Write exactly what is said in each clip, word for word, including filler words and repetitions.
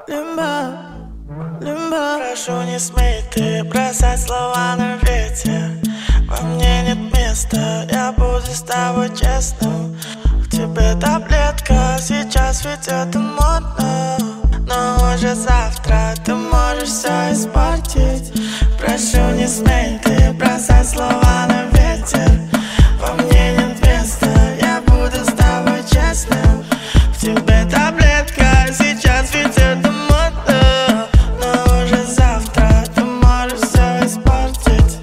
Лимба, лимба. Прошу, не смей ты бросать слова на ветер. Во мне нет места, я буду с тобой честным. В тебе таблетка, сейчас ведь это модно. Но уже завтра ты можешь все испортить. Прошу, не смей ты бросать слова на ветер. Во мне нет места, я буду с тобой честным. В тебе таблетка, сейчас ведь это модно. Но уже завтра ты можешь все испортить.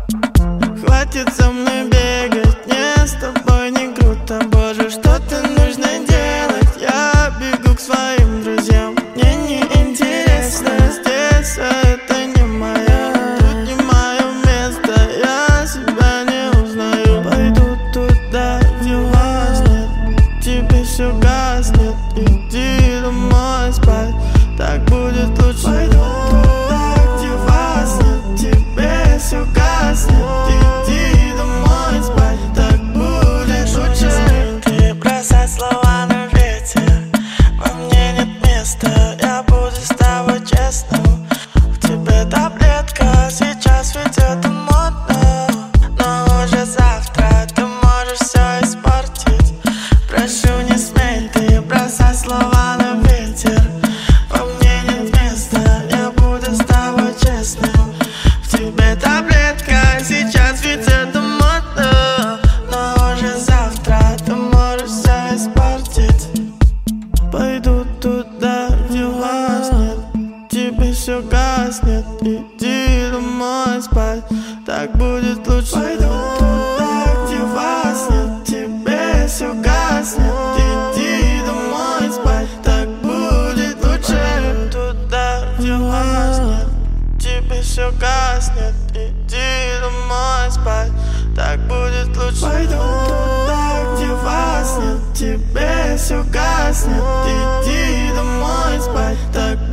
Хватит со мной бегать, мне с тобой не круто. Боже, что ты нужно делать? Я бегу к своим друзьям. Мне не интересно здесь, а это не моя. Тут не мое место, я себя не узнаю. Пойду туда, где вас нет, тебе все гаснет. Иди домой спать, так будет лучше. Пойду туда, где вас нет, тебе все гаснет. Иди домой спать, так будет лучше. Ты бросать слова на ветер. Во мне нет места, я буду с тобой честным. В тебе таблетка, сейчас ведь это модно. Но уже завтра ты можешь все испортить. Прошу, не смей ты бросать слова на ветер. Во мне нет места, я буду с тобой честным. В тебе таблетка, сейчас ведь это модно. Но уже завтра ты можешь все испортить. Пойду туда, где вас нет, тебе все гаснет. Иди домой спать, так будет лучше. Пойду туда, где вас нет, тебе все гаснет. Иди домой спать, так будет лучше. Туда, где вас нет, тебе все гаснет. Иди домой спать, так будет лучше. Пойду туда, где вас нет, тебе все гаснет. Иди домой спать, так